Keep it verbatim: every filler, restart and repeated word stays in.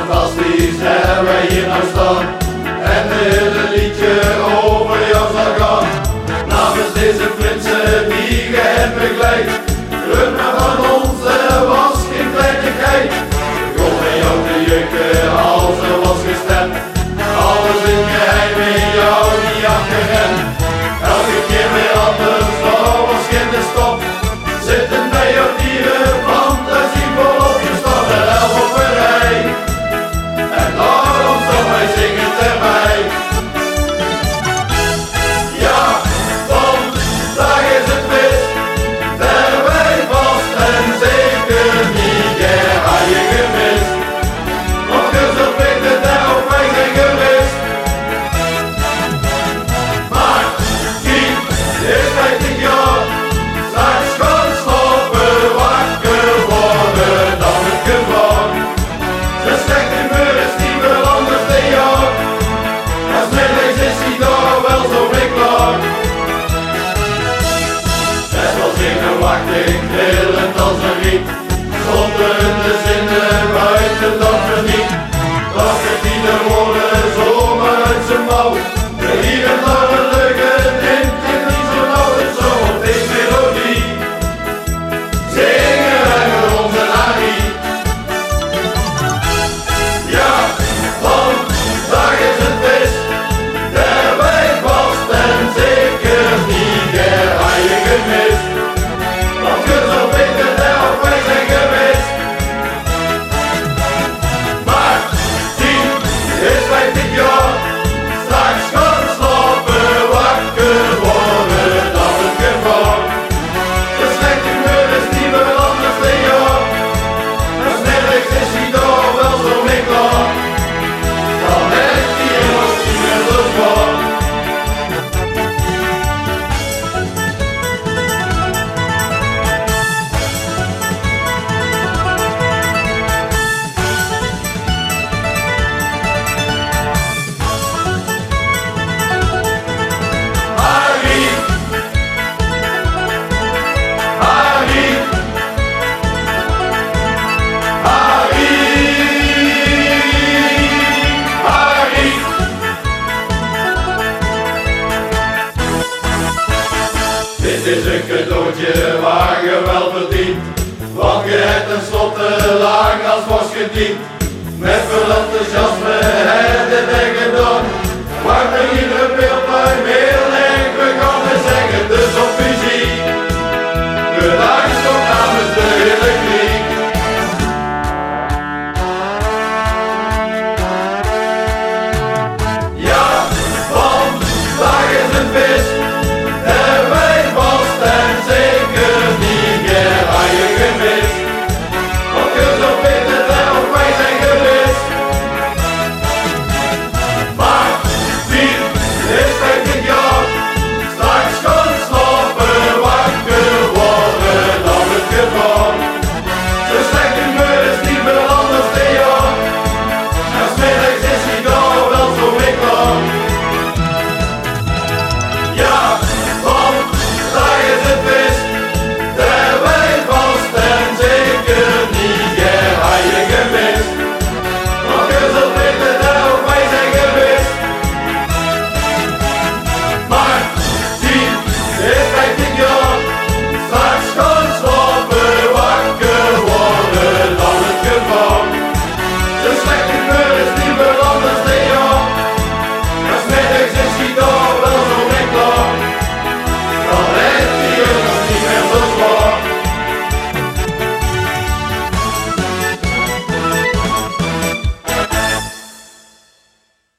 fantastisch hebben wij hier nou staan. En het hele liedje over jou zal gaan. Namens deze prinsen die je hebt begeleid, rug maar van ons, er was geen kleinigheid. Begon bij jou te jukken als er was gestemd. Alles in geheim in jou niet afgerend. Elke keer weer anders, dat was geen de stop. Zitten bij jouw dieren, fantasie volop je stad en elf op een rij. En daarom stond wij zingend erbij. Ja, vandaag is het mis, daar wij vast en zeker niet je gemist. Nog eens op weten daarop wij zijn gewist. Maar die is vijftig jaar, straks kan slapen, wakker worden dan het gevaar. Zijn slecht humeur is niet meer anders dan jou. Als middags is hij daar wel zo mee klaar. Het was in een wachting, trillend als een riet. Zonder de zinnen buiten dat verniet. Dat het ieder woorden zomaar uit zijn mouw. De hier en daar een leuke neemt het niet zo nauw. Het zo op deze melodie zingen wij met onze Arie. Ja, vandaag is het mis, daarbij vast en zeker niet je gemist. Want je zou weten daarop wij zijn geweest. Maar die is vijftig jaar, straks kan slapen, wakker worden dan het gevaar. De slecht humeur is niet meer anders dan jou. Als middags is hij daar wel zo mee klaar. Dan heeft hij emotie meer zo zwaar. Arie, Arie, Arie, Arie. Dit is een cadeautje waar je wel verdient, want je hebt tenslotte lang als was gediend. Met veel enthousiasme